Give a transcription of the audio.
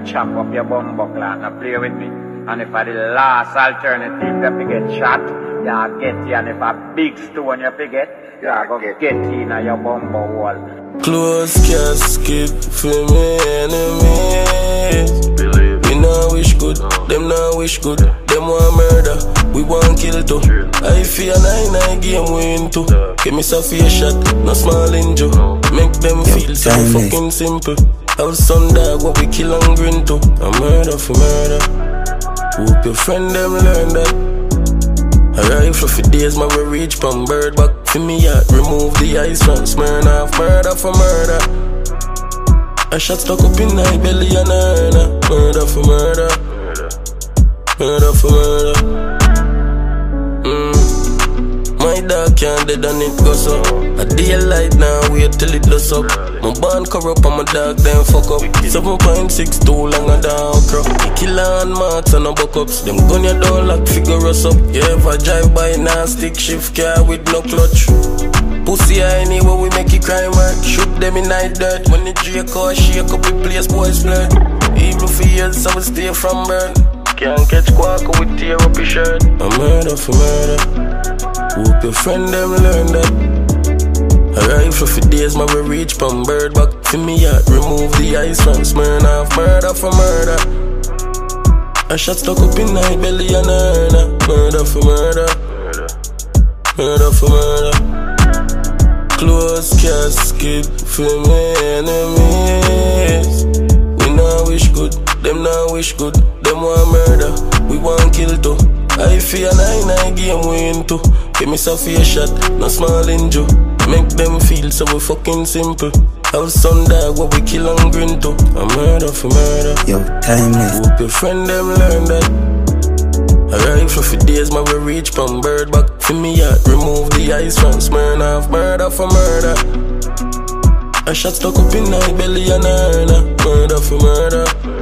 will chop up your bumbuckle and play with me. And if I the last alternative that we get shot, you get you. And if a big stone you forget, you go get in your bumbo wall. Close casket for me enemies. We no wish good, them no wish good. Them want murder, we want kill too. I feel 9 game win too. Give me some fear shot, no small injury. Make them feel so fucking simple. Our son dog what we kill and grin to. A murder for murder. Hope your friend them learn that. I rifle for days, man, we reach from bird back to me yard. Remove the ice from Smirnoff. Murder for murder. A shot stuck up in my belly and I earn a murder for murder. Murder for murder. My dog can't dead and it goes up. A daylight now, wait till it does up. My band corrupt and my dog then fuck up. 7.6 too long a dog crop. The killer and marks and no buck ups. Them gun you don't lock, figure us up. You ever drive by now, stick shift car with no clutch. Pussy anywhere we make it crime work. Shoot them in night dirt. When the J-car shake up the place, boys blood. Evil for years, so we stay from burn. Can't catch quack with tear up your shirt. A murder for murder. Hope your friend them learn that. I rifle for days, man, we reach from bird back to me yard. Remove the ice from Smirnoff. Murder for murder. A shot stuck up in my belly and I earn a murder for murder. Murder for murder. Close casket for my enemies. We no wish good, them no wish good. Them want murder, we want kill too. I fear 9 game win too. Give me some fear shot, no small injury. Make them feel so we fucking simple. Our son dog what we kill and grin to. A murder for murder. Yo, timeless. Hope your friend them learn that. I rifle for days, man, we reach from bird back to me yard. Remove the ice from Smirnoff. Murder for murder. A shot stuck up in my belly and I earn a murder for murder.